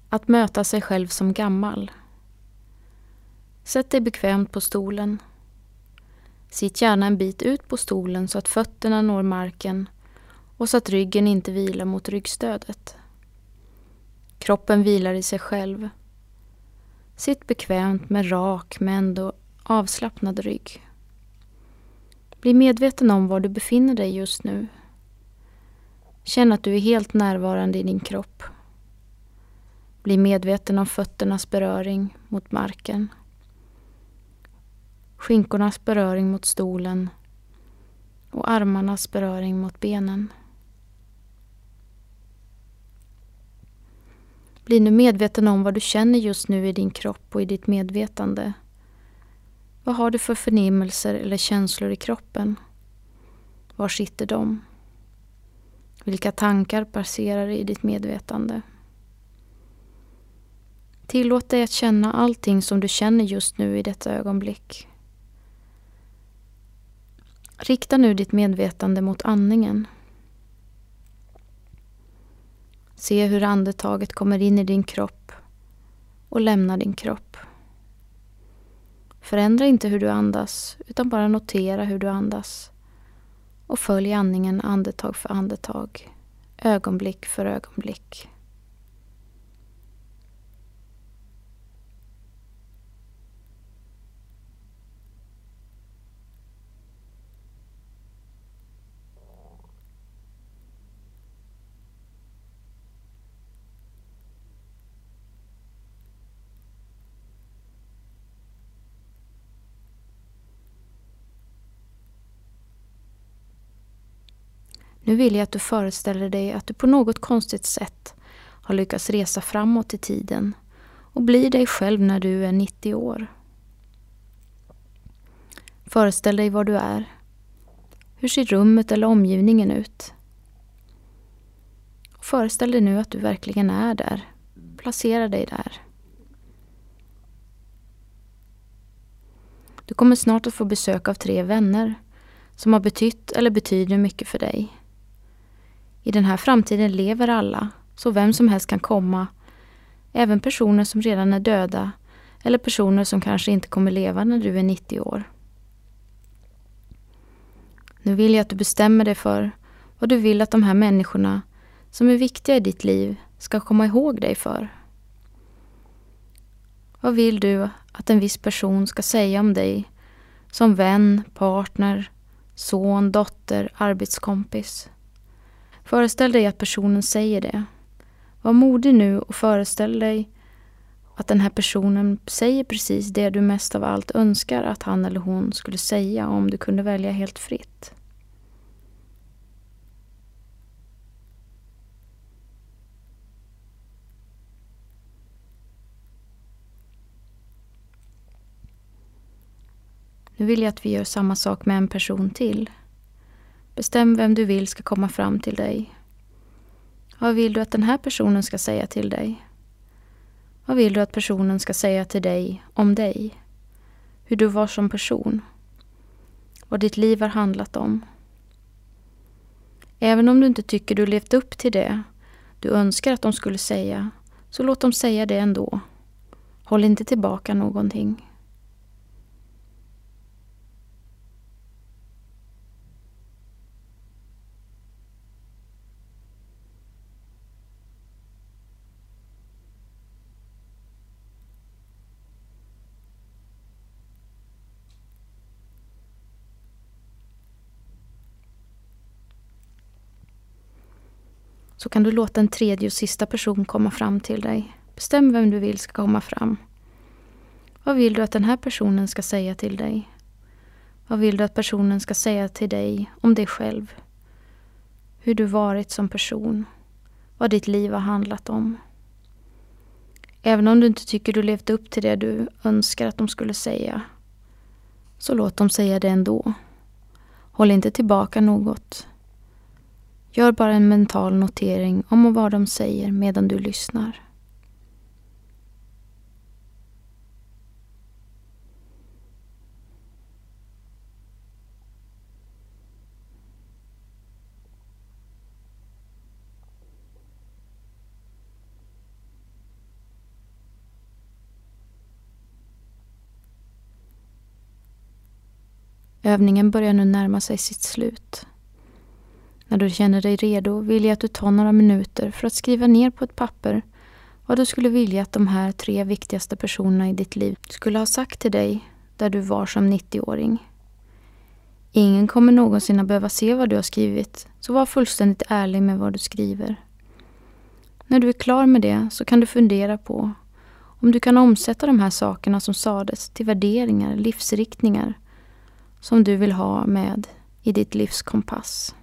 Att möta sig själv som gammal. Sätt dig bekvämt på stolen. Sitt gärna en bit ut på stolen så att fötterna når marken och så att ryggen inte vilar mot ryggstödet. Kroppen vilar i sig själv. Sitt bekvämt med rak men ändå avslappnad rygg. Bli medveten om var du befinner dig just nu. Känn att du är helt närvarande i din kropp. Bli medveten om fötternas beröring mot marken. Skinkornas beröring mot stolen och armarnas beröring mot benen. Bli nu medveten om vad du känner just nu i din kropp och i ditt medvetande. Vad har du för förnimmelser eller känslor i kroppen? Var sitter de? Vilka tankar passerar i ditt medvetande? Tillåt dig att känna allting som du känner just nu i detta ögonblick. Rikta nu ditt medvetande mot andningen. Se hur andetaget kommer in i din kropp och lämnar din kropp. Förändra inte hur du andas utan bara notera hur du andas. Och följ andningen andetag för andetag, ögonblick för ögonblick. Nu vill jag att du föreställer dig att du på något konstigt sätt har lyckats resa framåt i tiden och bli dig själv när du är 90 år. Föreställ dig var du är. Hur ser rummet eller omgivningen ut? Föreställ dig nu att du verkligen är där. Placera dig där. Du kommer snart att få besök av 3 vänner som har betytt eller betyder mycket för dig. I den här framtiden lever alla, så vem som helst kan komma, även personer som redan är döda eller personer som kanske inte kommer leva när du är 90 år. Nu vill jag att du bestämmer dig för vad du vill att de här människorna som är viktiga i ditt liv ska komma ihåg dig för. Vad vill du att en viss person ska säga om dig som vän, partner, son, dotter, arbetskompis? Föreställ dig att personen säger det. Var modig nu och föreställ dig att den här personen säger precis det du mest av allt önskar att han eller hon skulle säga om du kunde välja helt fritt. Nu vill jag att vi gör samma sak med en person till. Bestäm vem du vill ska komma fram till dig. Vad vill du att den här personen ska säga till dig? Vad vill du att personen ska säga till dig om dig? Hur du var som person? Vad ditt liv har handlat om? Även om du inte tycker du levt upp till det du önskar att de skulle säga, så låt dem säga det ändå. Håll inte tillbaka någonting. Så kan du låta en tredje och sista person komma fram till dig. Bestäm vem du vill ska komma fram. Vad vill du att den här personen ska säga till dig? Vad vill du att personen ska säga till dig om dig själv? Hur du varit som person? Vad ditt liv har handlat om? Även om du inte tycker du levt upp till det du önskar att de skulle säga, så låt dem säga det ändå. Håll inte tillbaka något. Gör bara en mental notering om vad de säger medan du lyssnar. Övningen börjar nu närma sig sitt slut. När du känner dig redo vill jag att du tar några minuter för att skriva ner på ett papper vad du skulle vilja att de här 3 viktigaste personerna i ditt liv skulle ha sagt till dig där du var som 90-åring. Ingen kommer någonsin att behöva se vad du har skrivit, så var fullständigt ärlig med vad du skriver. När du är klar med det så kan du fundera på om du kan omsätta de här sakerna som sades till värderingar, livsriktningar som du vill ha med i ditt livs kompass.